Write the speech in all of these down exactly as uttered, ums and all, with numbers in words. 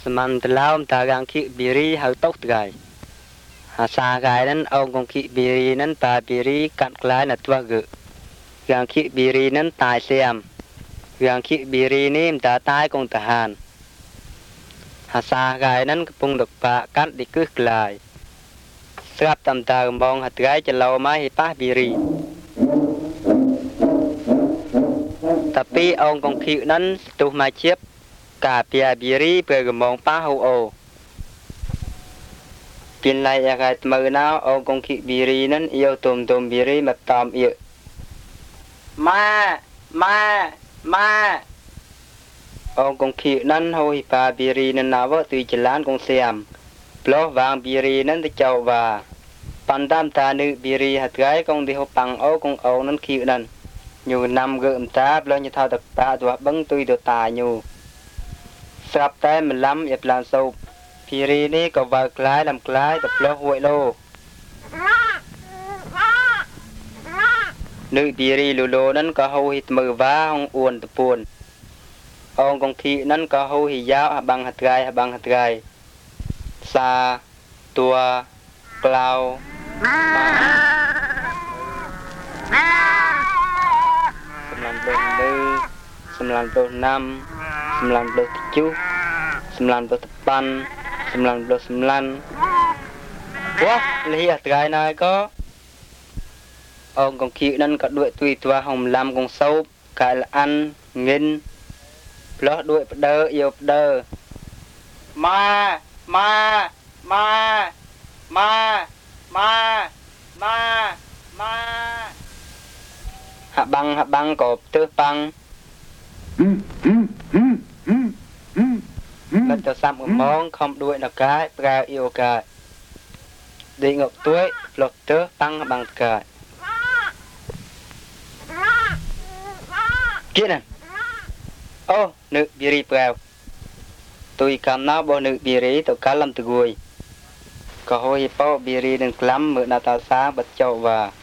Seman telau ta gang ki biri hau tok gai. Hasa gai nan ong kong ki biri nan pa biri kat klai na tua ge. Gang ki biri nan tai siam. Gang ki biri ni ta tai kong tahan. Hasa gai nan kepung dok pa kat di kuh klai. Serap tam ta gembong hat gai celau ma hi pah biri. Tapi ong kong ki nan tuh ma chiep cả pia biri bờ gầm pa hậu ô pin lại ya gai mờ nào ông công kỵ biri nấn yêu tôm tôm biri mập tôm yêu ma ma ma ông công kỵ nấn hôi pa biri nấn nào vợ tùy chân lán công xem plo vàng biri nấn tới chậu và pan tam ta nữ biri hạt gái công đi hộp bằng ô công ô nấn kỵ nấn nhiều năm gợm ta plo như thao đặc ta đùa băng tùy đồ tài nhiều sắp tới mình lắm ép làm sâu Piri ni có vợ klái làm klái tập lo huệ lô nữ Piri lù lô nấn có hâu hít mờ vá hông uồn tập buồn ông công thị nấn có hâu hì giáo bằng hạt gai bằng hạt gai xa tua cloud sembilan puluh sembilan puluh enam sembilan puluh tujuh sembilan puluh delapan sembilan puluh sembilan wah lihat gai này có ông còn kỹ nên có đuổi tùy tùa hồng lam còn sâu cái là ăn nghìn lo đuổi đơ yêu đơ ma ma ma ma ma ma ma hạ băng hạ băng có tư băng là cho xăm một món không đuổi là cái ra yêu cái đi ngọc túi lột tớ tăng bằng cái kia nè ô nữ biri vào tôi cầm nó bo nữ biri tôi cá lâm từ gùi có hồi po biri đừng lắm mượn ta sáng bật chậu và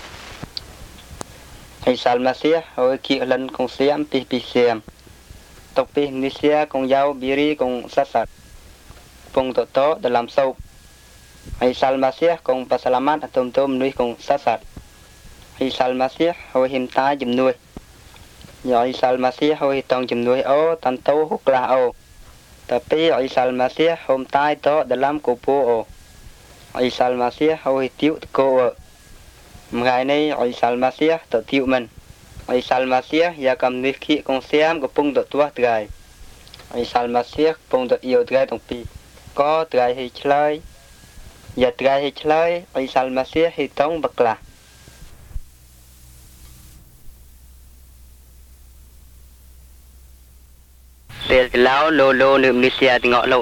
hay salmasia hồi kia lần con xem pi pi xem topi Indonesia kong jauh biri kong sasat pung toto dalam saup hay salmasia kong pasalamat atom tom nuih kong sasat hay salmasia hoi him ta jum nuih hay salmasia hoi tong jum nuih o tanto huklah o tapi hay salmasia hom tai to dalam kupu o hay salmasia hoi tiu ko ngày nay hay salmasia to tiu man ai salmasia ya kam ni khi kong xem có pung đột tua trai ai salmasia pung đột yêu trai tông pi có trai hi chơi ya trai hi chơi ai salmasia hi tông bạc là tel lao lô lô Indonesia ngọ lô